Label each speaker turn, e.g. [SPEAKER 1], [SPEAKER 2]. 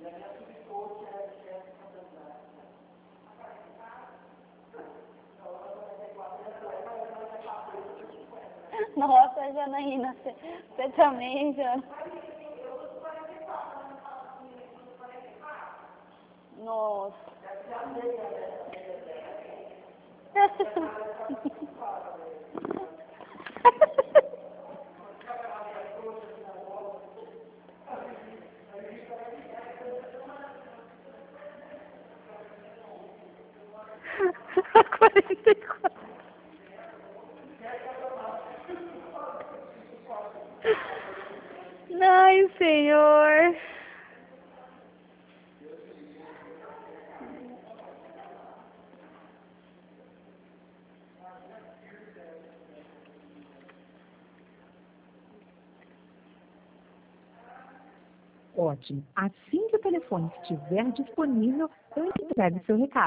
[SPEAKER 1] Nossa, Janaína, você também, Jana. Nossa. Ai, Senhor.
[SPEAKER 2] Ótimo. Assim que o telefone estiver disponível, eu entrego seu recado.